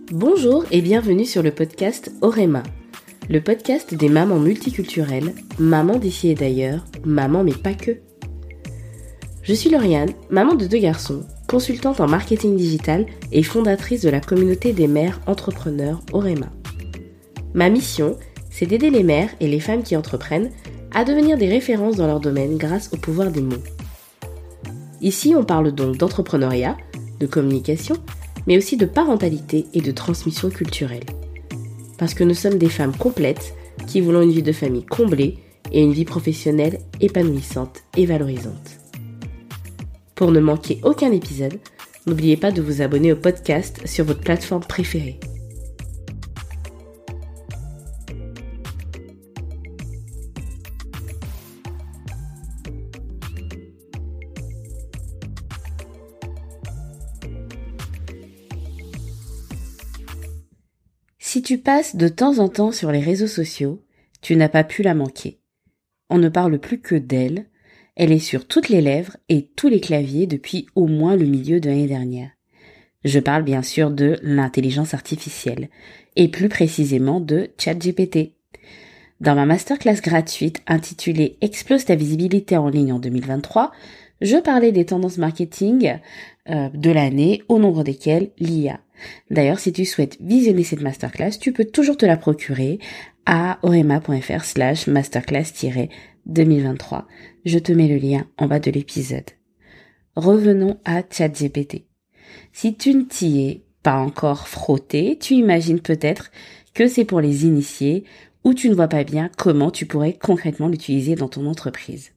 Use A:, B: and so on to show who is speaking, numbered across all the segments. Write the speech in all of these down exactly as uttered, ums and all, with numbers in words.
A: Bonjour et bienvenue sur le podcast Orema, le podcast des mamans multiculturelles, mamans d'ici et d'ailleurs, mamans mais pas que. Je suis Lauriane, maman de deux garçons, consultante en marketing digital et fondatrice de la communauté des mères entrepreneurs Orema. Ma mission, c'est d'aider les mères et les femmes qui entreprennent à devenir des références dans leur domaine grâce au pouvoir des mots. Ici, on parle donc d'entrepreneuriat, de communication, mais aussi de parentalité et de transmission culturelle. Parce que nous sommes des femmes complètes qui voulons une vie de famille comblée et une vie professionnelle épanouissante et valorisante. Pour ne manquer aucun épisode, n'oubliez pas de vous abonner au podcast sur votre plateforme préférée. Si tu passes de temps en temps sur les réseaux sociaux, tu n'as pas pu la manquer. On ne parle plus que d'elle, elle est sur toutes les lèvres et tous les claviers depuis au moins le milieu de l'année dernière. Je parle bien sûr de l'intelligence artificielle, et plus précisément de ChatGPT. Dans ma masterclass gratuite intitulée « Explose ta visibilité en ligne en deux mille vingt-trois », je parlais des tendances marketing euh, de l'année, au nombre desquelles l'I A. D'ailleurs, si tu souhaites visionner cette masterclass, tu peux toujours te la procurer à orema.fr slash masterclass-deux mille vingt-trois. Je te mets le lien en bas de l'épisode. Revenons à ChatGPT. Si tu ne t'y es pas encore frotté, tu imagines peut-être que c'est pour les initiés ou tu ne vois pas bien comment tu pourrais concrètement l'utiliser dans ton entreprise.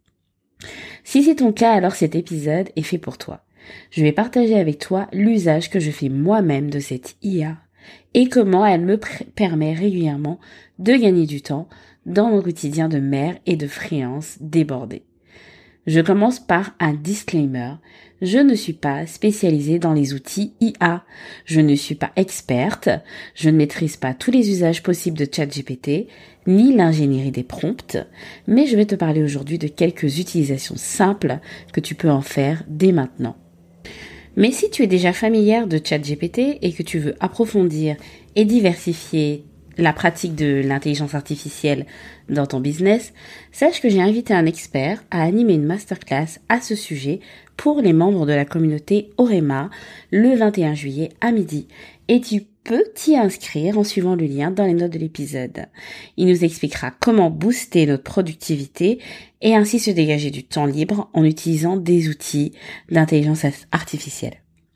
A: Si c'est ton cas, alors cet épisode est fait pour toi. Je vais partager avec toi l'usage que je fais moi-même de cette I A et comment elle me pr- permet régulièrement de gagner du temps dans mon quotidien de mère et de freelance débordée. Je commence par un disclaimer. Je ne suis pas spécialisée dans les outils I A. Je ne suis pas experte. Je ne maîtrise pas tous les usages possibles de ChatGPT, ni l'ingénierie des prompts, mais je vais te parler aujourd'hui de quelques utilisations simples que tu peux en faire dès maintenant. Mais si tu es déjà familière de ChatGPT et que tu veux approfondir et diversifier la pratique de l'intelligence artificielle dans ton business, sache que j'ai invité un expert à animer une masterclass à ce sujet pour les membres de la communauté Orema le vingt et un juillet à midi. Et tu peux t'y inscrire en suivant le lien dans les notes de l'épisode. Il nous expliquera comment booster notre productivité et ainsi se dégager du temps libre en utilisant des outils d'intelligence artificielle.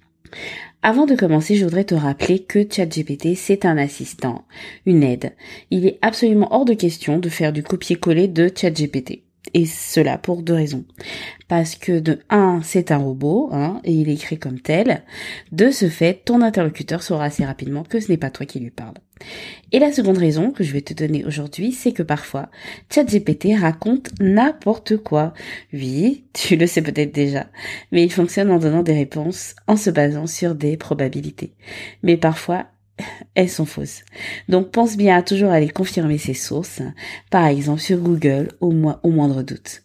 A: Avant de commencer, je voudrais te rappeler que ChatGPT, c'est un assistant, une aide. Il est absolument hors de question de faire du copier-coller de ChatGPT. Et cela pour deux raisons. Parce que de un, c'est un robot, hein, et il est écrit comme tel. De ce fait, ton interlocuteur saura assez rapidement que ce n'est pas toi qui lui parle. Et la seconde raison que je vais te donner aujourd'hui, c'est que parfois, ChatGPT raconte n'importe quoi. Oui, tu le sais peut-être déjà, mais il fonctionne en donnant des réponses en se basant sur des probabilités. Mais parfois, elles sont fausses. Donc pense bien à toujours aller confirmer ses sources, par exemple sur Google au, mo- au moindre doute.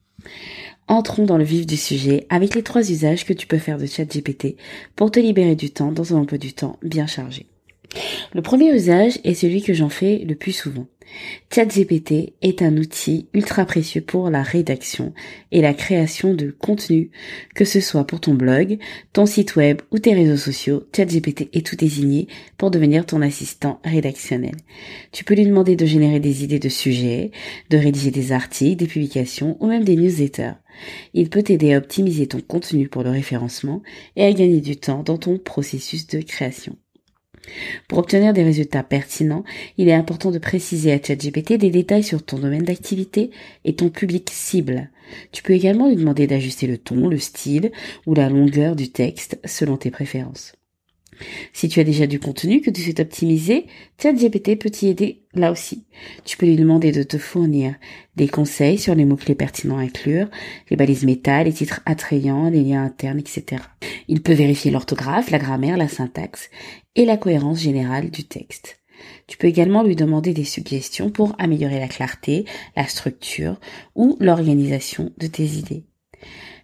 A: Entrons dans le vif du sujet avec les trois usages que tu peux faire de ChatGPT pour te libérer du temps dans un emploi du temps bien chargé. Le premier usage est celui que j'en fais le plus souvent. ChatGPT est un outil ultra précieux pour la rédaction et la création de contenu, que ce soit pour ton blog, ton site web ou tes réseaux sociaux. ChatGPT est tout désigné pour devenir ton assistant rédactionnel. Tu peux lui demander de générer des idées de sujets, de rédiger des articles, des publications ou même des newsletters. Il peut t'aider à optimiser ton contenu pour le référencement et à gagner du temps dans ton processus de création. Pour obtenir des résultats pertinents, il est important de préciser à ChatGPT des détails sur ton domaine d'activité et ton public cible. Tu peux également lui demander d'ajuster le ton, le style ou la longueur du texte selon tes préférences. Si tu as déjà du contenu que tu souhaites optimiser, ChatGPT peut t'y aider là aussi. Tu peux lui demander de te fournir des conseils sur les mots-clés pertinents à inclure, les balises méta, les titres attrayants, les liens internes, et cetera. Il peut vérifier l'orthographe, la grammaire, la syntaxe et la cohérence générale du texte. Tu peux également lui demander des suggestions pour améliorer la clarté, la structure ou l'organisation de tes idées.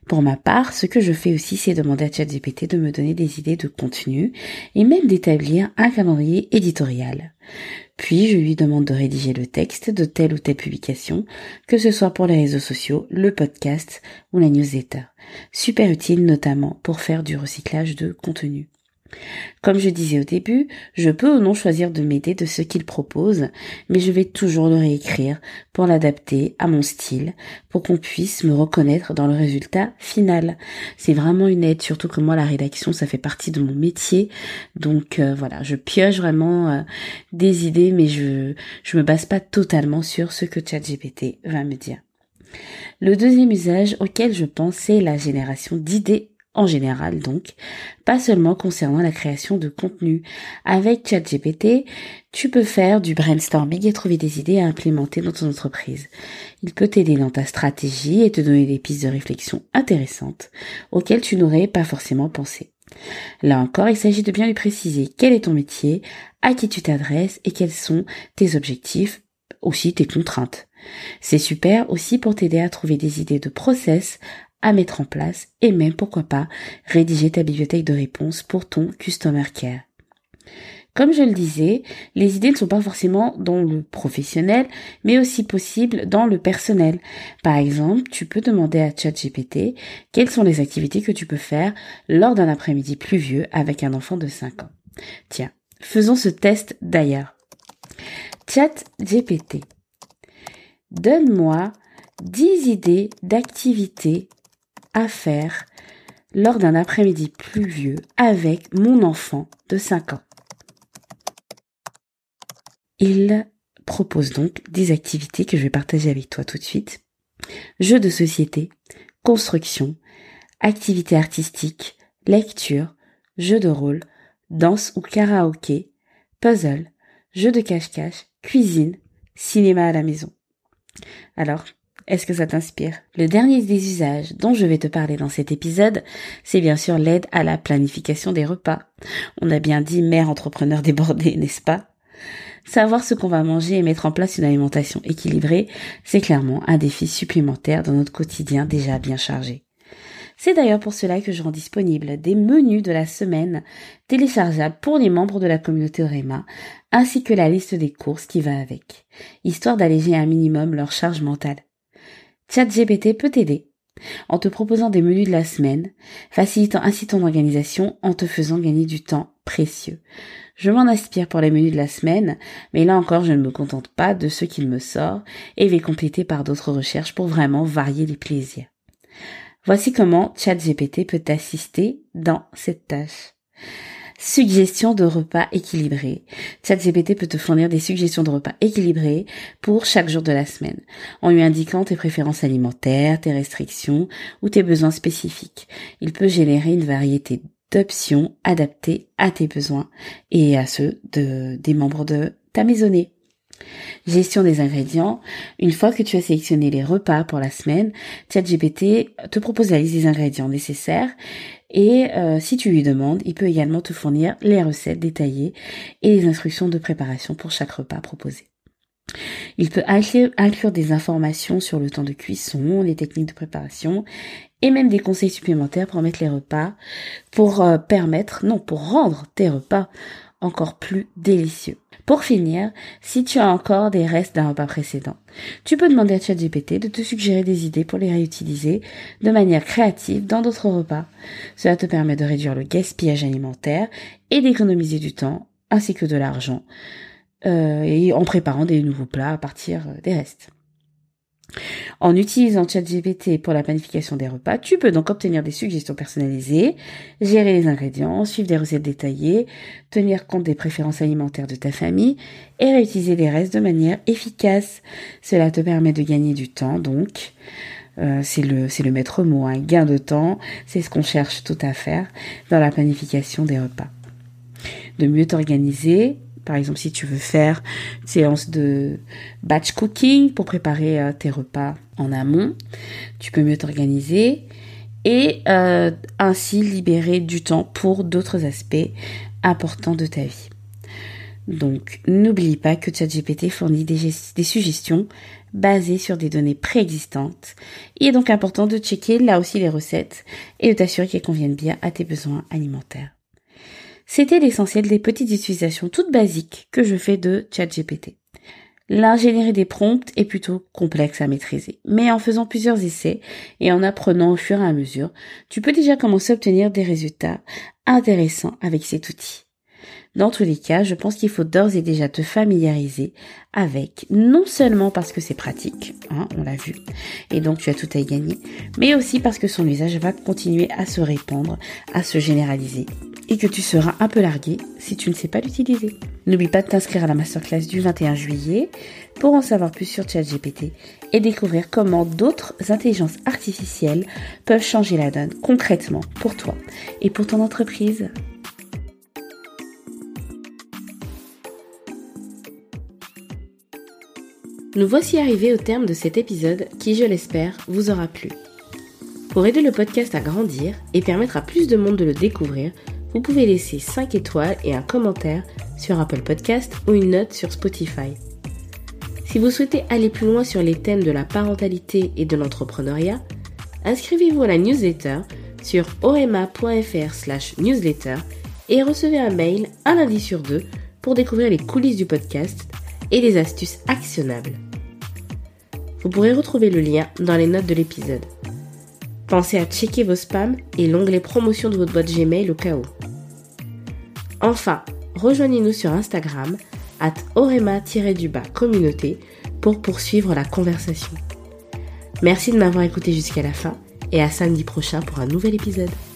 A: Pour ma part, ce que je fais aussi, c'est demander à ChatGPT de me donner des idées de contenu et même d'établir un calendrier éditorial. Puis, je lui demande de rédiger le texte de telle ou telle publication, que ce soit pour les réseaux sociaux, le podcast ou la newsletter. Super utile notamment pour faire du recyclage de contenu. Comme je disais au début, je peux ou non choisir de m'aider de ce qu'il propose, mais je vais toujours le réécrire pour l'adapter à mon style, pour qu'on puisse me reconnaître dans le résultat final. C'est vraiment une aide, surtout que moi la rédaction ça fait partie de mon métier, donc euh, voilà, je pioche vraiment euh, des idées, mais je je me base pas totalement sur ce que ChatGPT va me dire. Le deuxième usage auquel je pense, c'est la génération d'idées en général donc, pas seulement concernant la création de contenu. Avec ChatGPT, tu peux faire du brainstorming et trouver des idées à implémenter dans ton entreprise. Il peut t'aider dans ta stratégie et te donner des pistes de réflexion intéressantes auxquelles tu n'aurais pas forcément pensé. Là encore, il s'agit de bien lui préciser quel est ton métier, à qui tu t'adresses et quels sont tes objectifs, aussi tes contraintes. C'est super aussi pour t'aider à trouver des idées de process à mettre en place et même, pourquoi pas, rédiger ta bibliothèque de réponses pour ton Customer Care. Comme je le disais, les idées ne sont pas forcément dans le professionnel, mais aussi possibles dans le personnel. Par exemple, tu peux demander à ChatGPT quelles sont les activités que tu peux faire lors d'un après-midi pluvieux avec un enfant de cinq ans. Tiens, faisons ce test d'ailleurs. ChatGPT, donne-moi dix idées d'activités à faire lors d'un après-midi pluvieux avec mon enfant de cinq ans. Il propose donc dix activités que je vais partager avec toi tout de suite. Jeux de société, construction, activités artistiques, lecture, jeux de rôle, danse ou karaoké, puzzle, jeux de cache-cache, cuisine, cinéma à la maison. Alors, est-ce que ça t'inspire? Le dernier des usages dont je vais te parler dans cet épisode, c'est bien sûr l'aide à la planification des repas. On a bien dit mère entrepreneur débordée, n'est-ce pas? Savoir ce qu'on va manger et mettre en place une alimentation équilibrée, c'est clairement un défi supplémentaire dans notre quotidien déjà bien chargé. C'est d'ailleurs pour cela que je rends disponible des menus de la semaine téléchargeables pour les membres de la communauté Orema, ainsi que la liste des courses qui va avec, histoire d'alléger un minimum leur charge mentale. ChatGPT peut t'aider en te proposant des menus de la semaine, facilitant ainsi ton organisation en te faisant gagner du temps précieux. Je m'en inspire pour les menus de la semaine, mais là encore je ne me contente pas de ce qu'il me sort et vais compléter par d'autres recherches pour vraiment varier les plaisirs. Voici comment ChatGPT peut t'assister dans cette tâche. Suggestions de repas équilibrés. ChatGPT peut te fournir des suggestions de repas équilibrés pour chaque jour de la semaine, en lui indiquant tes préférences alimentaires, tes restrictions ou tes besoins spécifiques. Il peut générer une variété d'options adaptées à tes besoins et à ceux de, des membres de ta maisonnée. Gestion des ingrédients. Une fois que tu as sélectionné les repas pour la semaine, ChatGPT te propose la liste des ingrédients nécessaires et euh, si tu lui demandes, il peut également te fournir les recettes détaillées et les instructions de préparation pour chaque repas proposé. Il peut inclure, inclure des informations sur le temps de cuisson, les techniques de préparation et même des conseils supplémentaires pour mettre les repas, pour euh, permettre, non, pour rendre tes repas encore plus délicieux. Pour finir, si tu as encore des restes d'un repas précédent, tu peux demander à ChatGPT de te suggérer des idées pour les réutiliser de manière créative dans d'autres repas. Cela te permet de réduire le gaspillage alimentaire et d'économiser du temps ainsi que de l'argent euh, et en préparant des nouveaux plats à partir des restes. En utilisant ChatGPT pour la planification des repas, tu peux donc obtenir des suggestions personnalisées, gérer les ingrédients, suivre des recettes détaillées, tenir compte des préférences alimentaires de ta famille et réutiliser les restes de manière efficace. Cela te permet de gagner du temps, donc euh, c'est le c'est le maître mot, un gain de temps, c'est ce qu'on cherche tout à faire dans la planification des repas. De mieux t'organiser. Par exemple, si tu veux faire une séance de batch cooking pour préparer euh, tes repas en amont, tu peux mieux t'organiser et euh, ainsi libérer du temps pour d'autres aspects importants de ta vie. Donc, n'oublie pas que ChatGPT fournit des, des suggestions basées sur des données préexistantes. Il est donc important de checker là aussi les recettes et de t'assurer qu'elles conviennent bien à tes besoins alimentaires. C'était l'essentiel des petites utilisations toutes basiques que je fais de ChatGPT. L'ingénierie des prompts est plutôt complexe à maîtriser, mais en faisant plusieurs essais et en apprenant au fur et à mesure, tu peux déjà commencer à obtenir des résultats intéressants avec cet outil. Dans tous les cas, je pense qu'il faut d'ores et déjà te familiariser avec, non seulement parce que c'est pratique, hein, on l'a vu, et donc tu as tout à y gagner, mais aussi parce que son usage va continuer à se répandre, à se généraliser, et que tu seras un peu largué si tu ne sais pas l'utiliser. N'oublie pas de t'inscrire à la masterclass du vingt et un juillet pour en savoir plus sur ChatGPT et découvrir comment d'autres intelligences artificielles peuvent changer la donne concrètement pour toi et pour ton entreprise. Nous voici arrivés au terme de cet épisode qui, je l'espère, vous aura plu. Pour aider le podcast à grandir et permettre à plus de monde de le découvrir, vous pouvez laisser cinq étoiles et un commentaire sur Apple Podcast ou une note sur Spotify. Si vous souhaitez aller plus loin sur les thèmes de la parentalité et de l'entrepreneuriat, inscrivez-vous à la newsletter sur orema.fr slash newsletter et recevez un mail un lundi sur deux pour découvrir les coulisses du podcast et les astuces actionnables. Vous pourrez retrouver le lien dans les notes de l'épisode. Pensez à checker vos spams et l'onglet promotion de votre boîte Gmail au cas où. Enfin, rejoignez-nous sur Instagram at orema-du-bas communauté pour poursuivre la conversation. Merci de m'avoir écouté jusqu'à la fin et à samedi prochain pour un nouvel épisode.